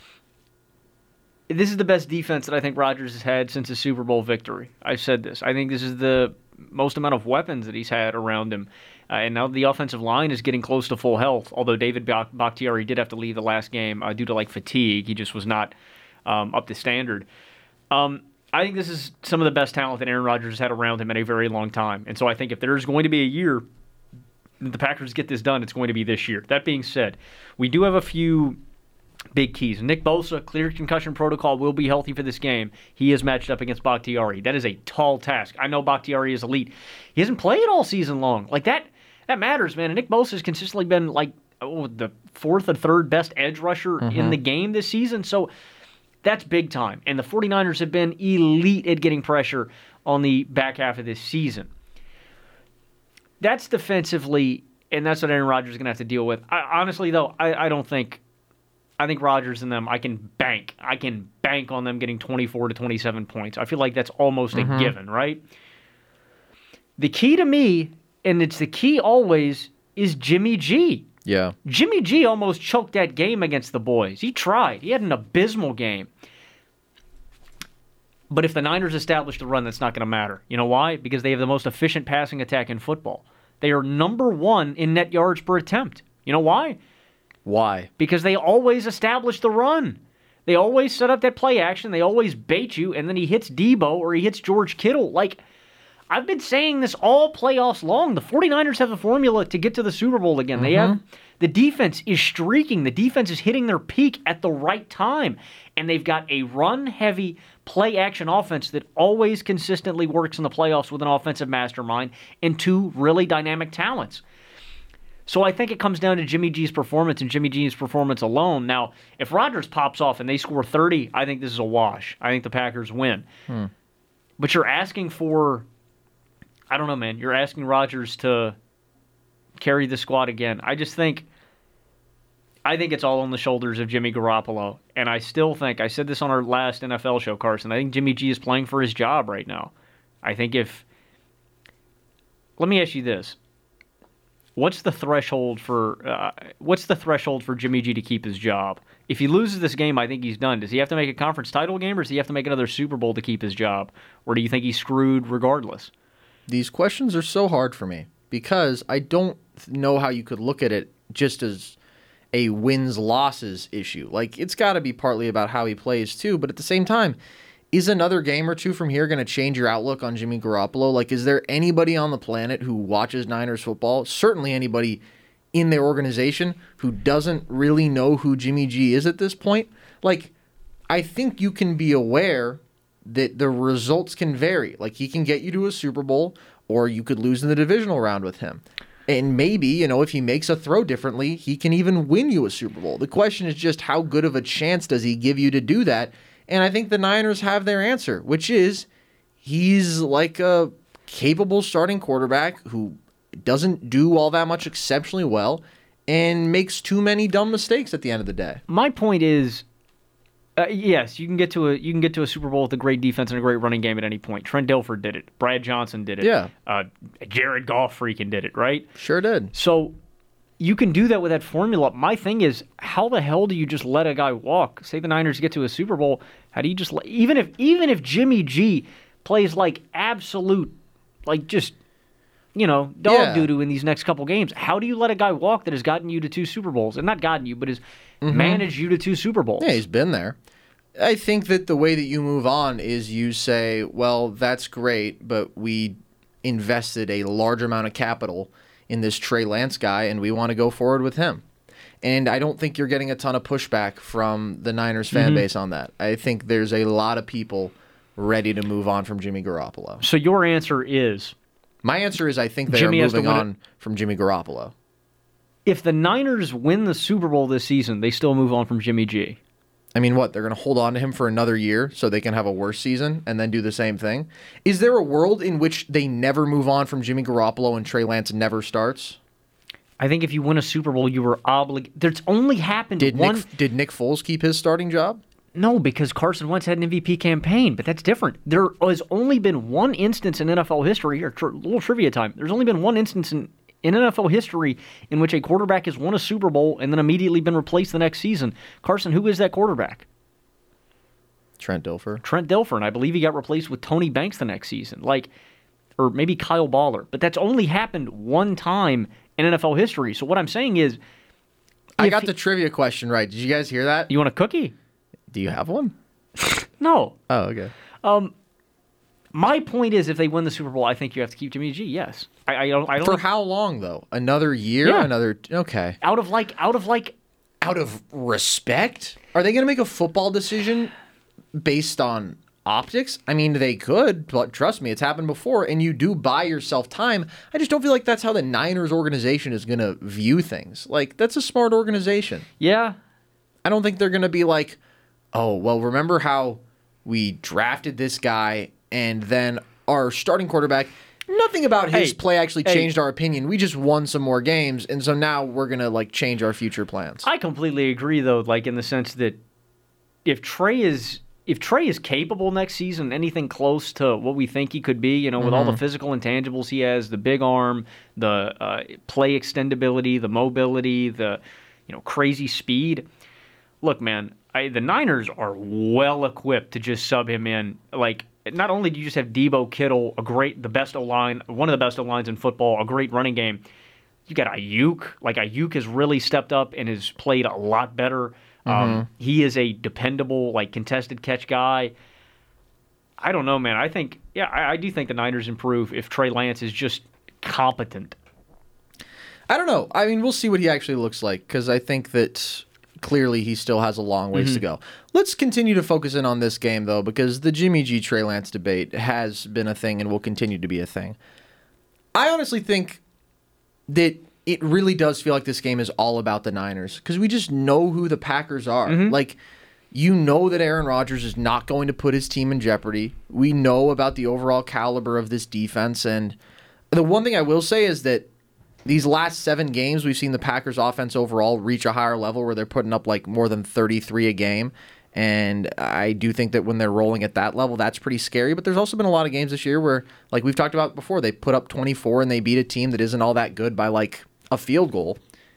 this is the best defense that I think Rodgers has had since his Super Bowl victory. I've said this. I think this is the most amount of weapons that he's had around him. Uh, and now the offensive line is getting close to full health, although David Bak- Bakhtiari did have to leave the last game uh, due to like fatigue. He just was not um, up to standard. Um, I think this is some of the best talent that Aaron Rodgers has had around him in a very long time. And so I think if there's going to be a year that the Packers get this done, it's going to be this year. That being said, we do have a few big keys. Nick Bosa, clear concussion protocol, will be healthy for this game. He is matched up against Bakhtiari. That is a tall task. I know Bakhtiari is elite. He hasn't played all season long. Like that, that matters, man. And Nick Bosa has consistently been like oh, the fourth or third best edge rusher mm-hmm. in the game this season. So that's big time. And the 49ers have been elite at getting pressure on the back half of this season. That's defensively, and that's what Aaron Rodgers is going to have to deal with. I, honestly, though, I, I don't think I think Rodgers and them, I can bank. I can bank on them getting twenty-four to twenty-seven points. I feel like that's almost mm-hmm. a given, right? The key to me, and it's the key always, is Jimmy G. Yeah. Jimmy G almost choked that game against the boys. He tried. He had an abysmal game. But if the Niners establish the run, that's not going to matter. You know why? Because they have the most efficient passing attack in football. They are number one in net yards per attempt. You know why? Why? Because they always establish the run. They always set up that play action. They always bait you, and then he hits Debo or he hits George Kittle. Like, I've been saying this all playoffs long. The 49ers have a formula to get to the Super Bowl again. Mm-hmm. They have the defense is streaking. The defense is hitting their peak at the right time. And they've got a run-heavy play-action offense that always consistently works in the playoffs with an offensive mastermind and two really dynamic talents. So I think it comes down to Jimmy G's performance and Jimmy G's performance alone. Now, if Rodgers pops off and they score thirty, I think this is a wash. I think the Packers win. Hmm. But you're asking for, I don't know, man, you're asking Rodgers to carry the squad again. I just think, I think it's all on the shoulders of Jimmy Garoppolo. And I still think, I said this on our last N F L show, Carson, I think Jimmy G is playing for his job right now. I think if, let me ask you this. What's the threshold for uh, what's the threshold for Jimmy G to keep his job? If he loses this game, I think he's done. Does he have to make a conference title game, or does he have to make another Super Bowl to keep his job? Or do you think he's screwed regardless? These questions are so hard for me because I don't know how you could look at it just as a wins-losses issue. Like, it's got to be partly about how he plays too, but at the same time, is another game or two from here going to change your outlook on Jimmy Garoppolo? Like, is there anybody on the planet who watches Niners football, certainly anybody in their organization, who doesn't really know who Jimmy G is at this point? Like, I think you can be aware that the results can vary. Like, he can get you to a Super Bowl, or you could lose in the divisional round with him. And maybe, you know, if he makes a throw differently, he can even win you a Super Bowl. The question is just how good of a chance does he give you to do that? And I think the Niners have their answer, which is he's like a capable starting quarterback who doesn't do all that much exceptionally well and makes too many dumb mistakes at the end of the day. My point is, uh, yes, you can get to a you can get to a Super Bowl with a great defense and a great running game at any point. Trent Dilfer did it. Brad Johnson did it. Yeah. Uh, Jared Goff freaking did it, right? Sure did. So you can do that with that formula. My thing is, how the hell do you just let a guy walk? Say the Niners get to a Super Bowl, how do you just let, even if even if Jimmy G plays like absolute, like just, you know, dog Yeah. doo-doo in these next couple games, how do you let a guy walk that has gotten you to two Super Bowls? And not gotten you, but has managed you to two Super Bowls? Yeah, he's been there. I think that the way that you move on is you say, well, that's great, but we invested a large amount of capital in this Trey Lance guy, and we want to go forward with him. And I don't think you're getting a ton of pushback from the Niners fan Mm-hmm. base on that. I think there's a lot of people ready to move on from Jimmy Garoppolo. So your answer is, My answer is I think they Jimmy are has to moving win it. on from Jimmy Garoppolo. if the Niners win the Super Bowl this season, they still move on from Jimmy G. I mean, what? They're going to hold on to him for another year so they can have a worse season and then do the same thing? Is there a world in which they never move on from Jimmy Garoppolo and Trey Lance never starts? I think if you win a Super Bowl, you were obligated. There's only happened Did one. Nick, did Nick Foles keep his starting job? No, because Carson Wentz had an M V P campaign, but that's different. There has only been one instance in N F L history, here, tr- little trivia time. There's only been one instance in, in N F L history in which a quarterback has won a Super Bowl and then immediately been replaced the next season. Carson, who is that quarterback? Trent Dilfer. Trent Dilfer, and I believe he got replaced with Tony Banks the next season. Like, or maybe Kyle Baller. But that's only happened one time in N F L history. So what I'm saying is, I if got he- the trivia question right. Did you guys hear that? you want a cookie? Do you have one? No. Oh, okay. My point is, if they win the Super Bowl, I think you have to keep Jimmy G. Yes, I, I don't. I don't. For think- how long, though? Another year? Yeah. Another... Okay. out of like, out of like, Out of respect? Are they going to make a football decision based on optics? I mean, they could, but trust me, it's happened before, and you do buy yourself time. I just don't feel like that's how the Niners organization is going to view things. Like, that's a smart organization. yeah, I don't think they're going to be like, oh, well, remember how we drafted this guy and then our starting quarterback, nothing about his Hey, play actually hey. changed our opinion. We just won some more games, and so now we're going to, like, change our future plans. I completely agree, though. Like in the sense that if Trey is if Trey is capable next season, anything close to what we think he could be, you know, with all the physical intangibles he has, the big arm, the uh, play extendability, the mobility, the you know crazy speed. Look, man, I, the Niners are well equipped to just sub him in. Like, not only do you just have Debo Kittle, a great, the best O line, one of the best O lines in football, a great running game. You got Ayuk. Like Ayuk has really stepped up and has played a lot better. Um, he is a dependable, like contested catch guy. I don't know, man. I think, yeah, I, I do think the Niners improve if Trey Lance is just competent. I don't know. I mean, we'll see what he actually looks like because I think that clearly he still has a long ways to go. Let's continue to focus in on this game, though, because the Jimmy G. Trey Lance debate has been a thing and will continue to be a thing. I honestly think that it really does feel like this game is all about the Niners because we just know who the Packers are. Like, you know that Aaron Rodgers is not going to put his team in jeopardy. We know about the overall caliber of this defense. And the one thing I will say is that these last seven games, we've seen the Packers offense overall reach a higher level where they're putting up like more than thirty-three a game. And I do think that when they're rolling at that level, that's pretty scary. But there's also been a lot of games this year where, like we've talked about before, they put up twenty-four and they beat a team that isn't all that good by like a field goal.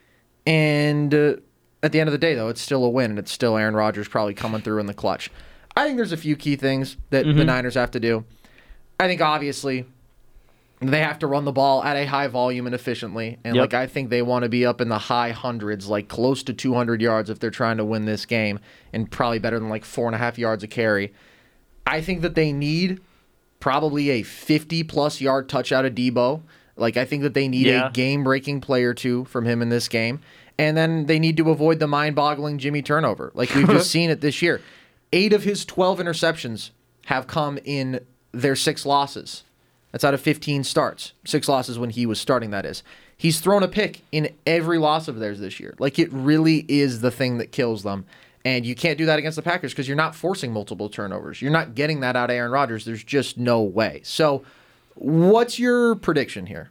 And uh, at the end of the day, though, it's still a win, and it's still Aaron Rodgers probably coming through in the clutch. I think there's a few key things that the Niners have to do. I think, obviously, they have to run the ball at a high volume and efficiently. And, Yep. like, I think they want to be up in the high hundreds, like close to two hundred yards if they're trying to win this game, and probably better than, like, four and a half yards a carry. I think that they need probably a fifty-plus yard touch out of Debo. Like, I think that they need Yeah. a game-breaking play or two from him in this game. And then they need to avoid the mind-boggling Jimmy turnover. Like, we've just seen it this year. Eight of his twelve interceptions have come in their six losses. That's out of fifteen starts. Six losses when he was starting, that is. He's thrown a pick in every loss of theirs this year. Like, it really is the thing that kills them. And you can't do that against the Packers because you're not forcing multiple turnovers. You're not getting that out of Aaron Rodgers. There's just no way. So, what's your prediction here?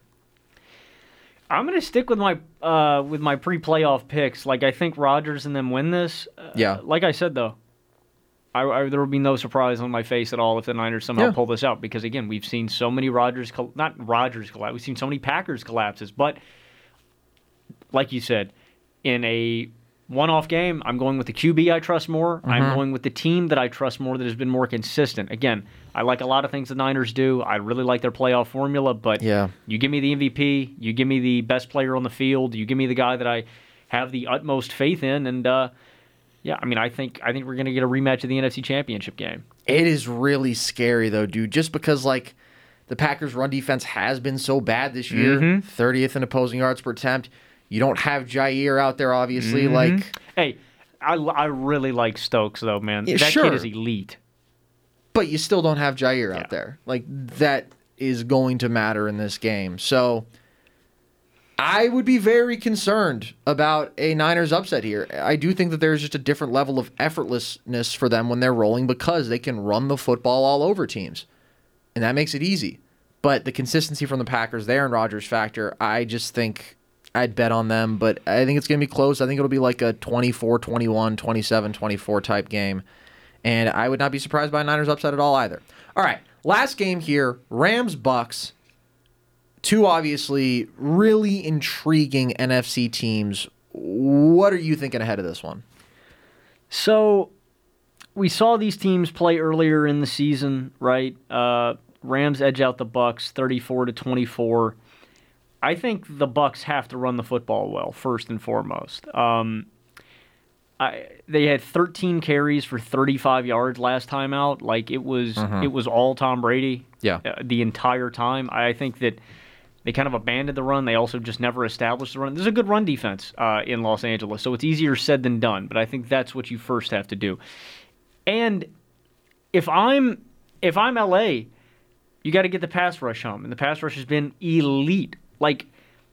I'm gonna stick with my uh, with my pre-playoff picks. Like I think Rodgers and them win this. Uh, Yeah. Like I said though, I, I, there will be no surprise on my face at all if the Niners somehow Yeah. pull this out because again we've seen so many Rodgers col- not Rodgers collapse. We've seen so many Packers collapses. But like you said, in a one-off game, I'm going with the Q B I trust more. Mm-hmm. I'm going with the team that I trust more that has been more consistent. Again, I like a lot of things the Niners do. I really like their playoff formula, but yeah. you give me the M V P, you give me the best player on the field, you give me the guy that I have the utmost faith in, and uh, yeah, I mean, I think I think we're going to get a rematch of the N F C Championship game. It is really scary, though, dude, just because, like, the Packers' run defense has been so bad this year, mm-hmm. thirtieth in opposing yards per attempt. You don't have Jair out there, obviously. Mm-hmm. Like, hey, I, I really like Stokes, though, man. Yeah, that sure. kid is elite. But you still don't have Jair yeah. out there. Like, that is going to matter in this game. So I would be very concerned about a Niners upset here. I do think that there's just a different level of effortlessness for them when they're rolling because they can run the football all over teams. And that makes it easy. But the consistency from the Packers, the Aaron Rodgers factor, I just think I'd bet on them. But I think it's going to be close. I think it'll be like a twenty-four twenty-one, twenty-seven twenty-four type game. And I would not be surprised by a Niners upset at all either. All right, last game here, Rams-Bucks. Two obviously really intriguing N F C teams. What are you thinking ahead of this one? So we saw these teams play earlier in the season, right? Uh, Rams edge out the Bucks thirty-four to twenty-four. I think the Bucks have to run the football well, first and foremost. Um, I, they had thirteen carries for thirty-five yards last time out. Like it was, mm-hmm. it was all Tom Brady. Yeah, uh, the entire time. I think that they kind of abandoned the run. They also just never established the run. There's a good run defense uh, in Los Angeles, so it's easier said than done. But I think that's what you first have to do. And if I'm if I'm L A, you got to get the pass rush home, and the pass rush has been elite. Like,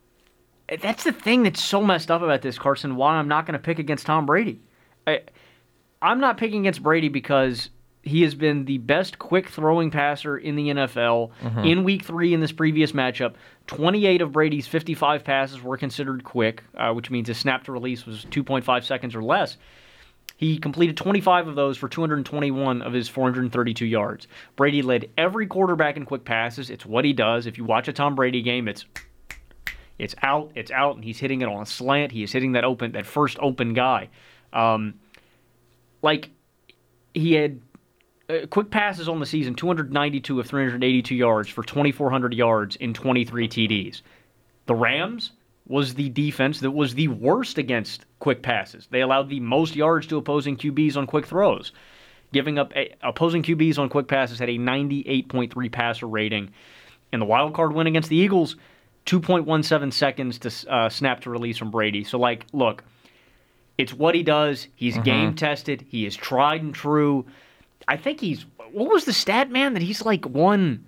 that's the thing that's so messed up about this, Carson, why I'm not going to pick against Tom Brady. I, I'm not picking against Brady because he has been the best quick-throwing passer in the N F L. Mm-hmm. In Week three in this previous matchup, twenty-eight of Brady's fifty-five passes were considered quick, uh, which means his snap-to-release was two point five seconds or less. He completed twenty-five of those for two hundred twenty-one of his four hundred thirty-two yards. Brady led every quarterback in quick passes. It's what he does. If you watch a Tom Brady game, it's it's out, it's out, and he's hitting it on a slant. He is hitting that open, that first open guy. Um, like, he had uh, quick passes on the season, two hundred ninety-two of three hundred eighty-two yards for twenty-four hundred yards in twenty-three T Ds. The Rams was the defense that was the worst against quick passes. They allowed the most yards to opposing Q Bs on quick throws. Giving up a, opposing Q Bs on quick passes had a ninety-eight point three passer rating. In the wild card win against the Eagles, two point one seven seconds to uh, snap to release from Brady. So, like, look, it's what he does. He's mm-hmm. game tested. He is tried and true. I think he's, what was the stat, man, that he's like won,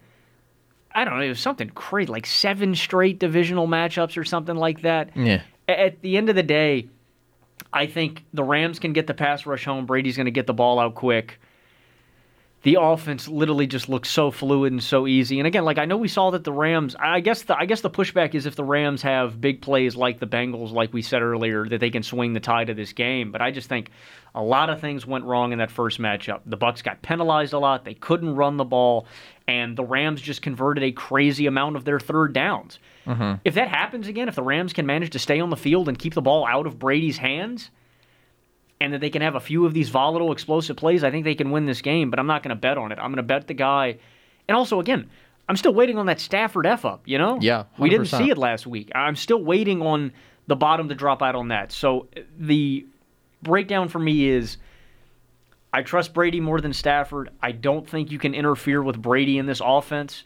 I don't know, it was something crazy, like seven straight divisional matchups or something like that. Yeah. At the end of the day, I think the Rams can get the pass rush home. Brady's going to get the ball out quick. The offense literally just looks so fluid and so easy. And again, like I know we saw that the Rams, I guess the I guess the pushback is if the Rams have big plays like the Bengals, like we said earlier, that they can swing the tide of this game. But I just think a lot of things went wrong in that first matchup. The Bucs got penalized a lot. They couldn't run the ball. And the Rams just converted a crazy amount of their third downs. Mm-hmm. If that happens again, if the Rams can manage to stay on the field and keep the ball out of Brady's hands, and that they can have a few of these volatile, explosive plays, I think they can win this game, but I'm not going to bet on it. I'm going to bet the guy. And also, again, I'm still waiting on that Stafford F-up, you know? Yeah, one hundred percent. We didn't see it last week. I'm still waiting on the bottom to drop out on that. So the breakdown for me is I trust Brady more than Stafford. I don't think you can interfere with Brady in this offense.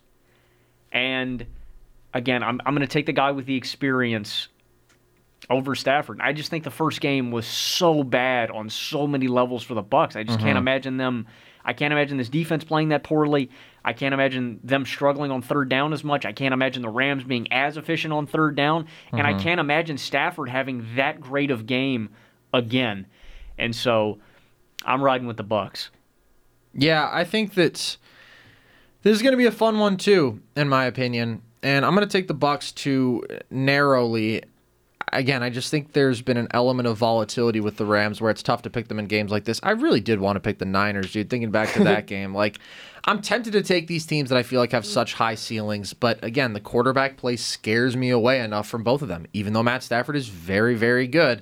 And, again, I'm, I'm going to take the guy with the experience over Stafford. I just think the first game was so bad on so many levels for the Bucs. I just mm-hmm. can't imagine them. I can't imagine this defense playing that poorly. I can't imagine them struggling on third down as much. I can't imagine the Rams being as efficient on third down. Mm-hmm. And I can't imagine Stafford having that great of game again. And so I'm riding with the Bucs. Yeah, I think that this is going to be a fun one too, in my opinion. And I'm going to take the Bucs to narrowly. again, I just think there's been an element of volatility with the Rams where it's tough to pick them in games like this. I really did want to pick the Niners, dude, thinking back to that game. Like, I'm tempted to take these teams that I feel like have such high ceilings, but again, the quarterback play scares me away enough from both of them. Even though Matt Stafford is very, very good,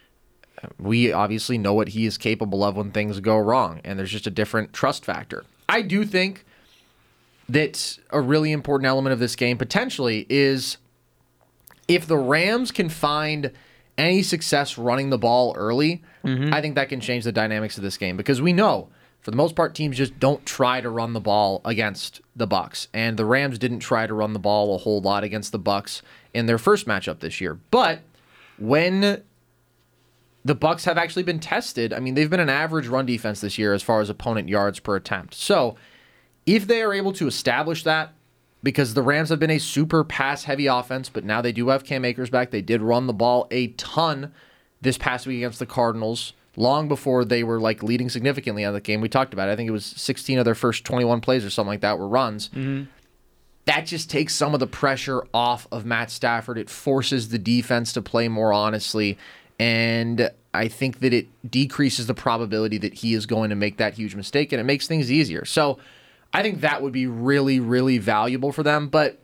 we obviously know what he is capable of when things go wrong, and there's just a different trust factor. I do think that a really important element of this game potentially is if the Rams can find any success running the ball early, mm-hmm. I think that can change the dynamics of this game, because we know for the most part teams just don't try to run the ball against the Bucs, and the Rams didn't try to run the ball a whole lot against the Bucs in their first matchup this year. But when the Bucs have actually been tested, I mean, they've been an average run defense this year as far as opponent yards per attempt. So if they are able to establish that, because the Rams have been a super pass-heavy offense, but now they do have Cam Akers back. They did run the ball a ton this past week against the Cardinals, long before they were like leading significantly on the game. We talked about it. I think it was sixteen of their first twenty-one plays or something like that were runs. Mm-hmm. That just takes some of the pressure off of Matt Stafford. It forces the defense to play more honestly, and I think that it decreases the probability that he is going to make that huge mistake, and it makes things easier. So I think that would be really, really valuable for them. But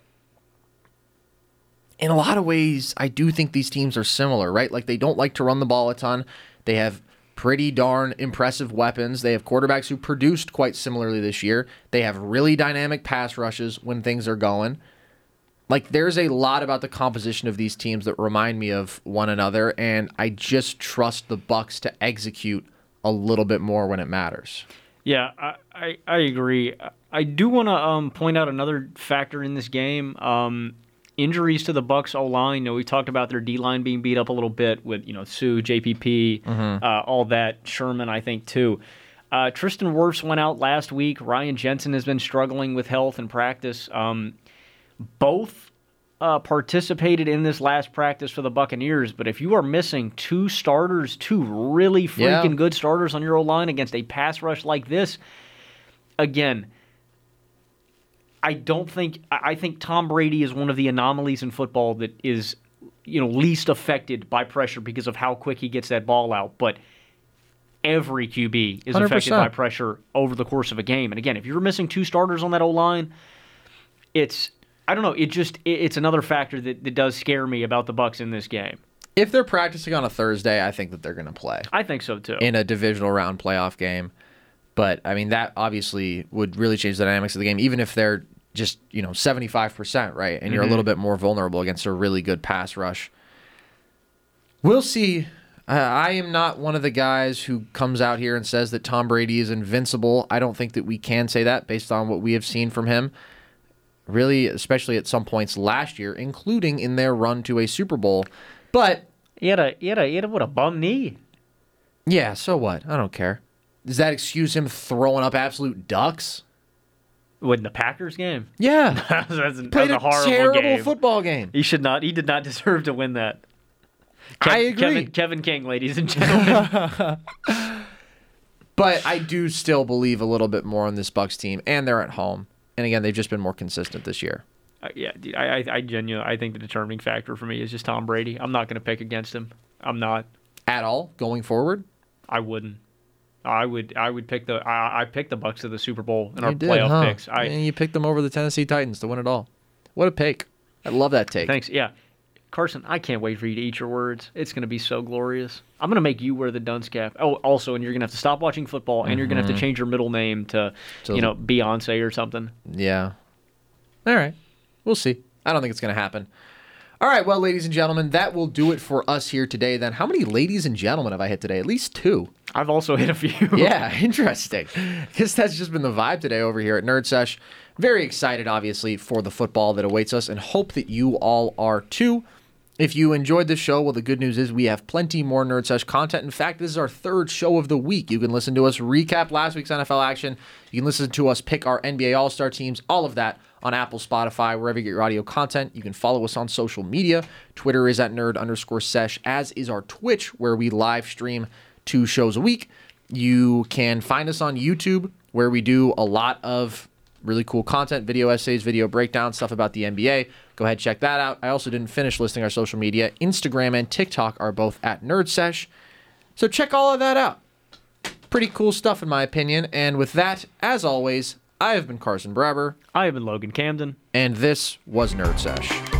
in a lot of ways, I do think these teams are similar, right? Like, they don't like to run the ball a ton. They have pretty darn impressive weapons. They have quarterbacks who produced quite similarly this year. They have really dynamic pass rushes when things are going. Like, there's a lot about the composition of these teams that remind me of one another, and I just trust the Bucs to execute a little bit more when it matters. Yeah, I, I, I agree. I do want to um, point out another factor in this game. Um, injuries to the Bucs O-line. You know, we talked about their D-line being beat up a little bit with, you know, Sue, J P P, mm-hmm. uh, all that. Sherman, I think, too. Uh, Tristan Wirfs went out last week. Ryan Jensen has been struggling with health and practice. Um, both uh, participated in this last practice for the Buccaneers, but if you are missing two starters, two really freaking yeah. good starters on your O-line against a pass rush like this, again, I don't think I think Tom Brady is one of the anomalies in football that is, you know, least affected by pressure because of how quick he gets that ball out. But every Q B is one hundred percent affected by pressure over the course of a game. And again, if you're missing two starters on that O-line, it's I don't know. It just it, it's another factor that, that does scare me about the Bucs in this game. If they're practicing on a Thursday, I think that they're going to play. I think so too. In a divisional round playoff game. But I mean, that obviously would really change the dynamics of the game, even if they're just, you know, seventy-five percent, right? And you're mm-hmm. a little bit more vulnerable against a really good pass rush. We'll see. Uh, I am not one of the guys who comes out here and says that Tom Brady is invincible. I don't think that we can say that based on what we have seen from him. Really, especially at some points last year, including in their run to a Super Bowl. But he had a he had a he had a, what a bum knee. Yeah, so what? I don't care. Does that excuse him throwing up absolute ducks? With the Packers game? Yeah. that's, that's, Played that's a horrible terrible game. football game. He should not. He did not deserve to win that. Kev, I agree. Kevin, Kevin King, ladies and gentlemen. But I do still believe a little bit more on this Bucs team, and they're at home. And again, they've just been more consistent this year. Uh, yeah, dude, I, I, I genuinely, I think the determining factor for me is just Tom Brady. I'm not going to pick against him. I'm not at all going forward. I wouldn't. I would. I would pick the. I, I picked the Bucs to the Super Bowl in our you did, playoff huh? picks. I, and you picked them over the Tennessee Titans to win it all. What a pick! I love that take. Thanks. Yeah, Carson, I can't wait for you to eat your words. It's going to be so glorious. I'm going to make you wear the dunce cap. Oh, also, and you're going to have to stop watching football, and mm-hmm. you're going to have to change your middle name to, so, you know, Beyonce or something. Yeah. All right. We'll see. I don't think it's going to happen. All right, well, ladies and gentlemen, that will do it for us here today. Then, how many ladies and gentlemen have I hit today? At least two. I've also hit a few. Yeah, interesting. I guess that's just been the vibe today over here at Nerd Sesh. Very excited, obviously, for the football that awaits us, and hope that you all are too. If you enjoyed this show, well, the good news is we have plenty more Nerd Sesh content. In fact, this is our third show of the week. You can listen to us recap last week's N F L action. You can listen to us pick our N B A All-Star teams, all of that on Apple, Spotify, wherever you get your audio content. You can follow us on social media. Twitter is at nerd underscore sesh, as is our Twitch, where we live stream two shows a week. You can find us on YouTube, where we do a lot of really cool content, video essays, video breakdowns, stuff about the N B A. Go ahead, check that out. I also didn't finish listing our social media. Instagram and TikTok are both at NerdSesh. So check all of that out. Pretty cool stuff, in my opinion. And with that, as always, I have been Carson Brabber. I have been Logan Camden. And this was Nerd Sesh.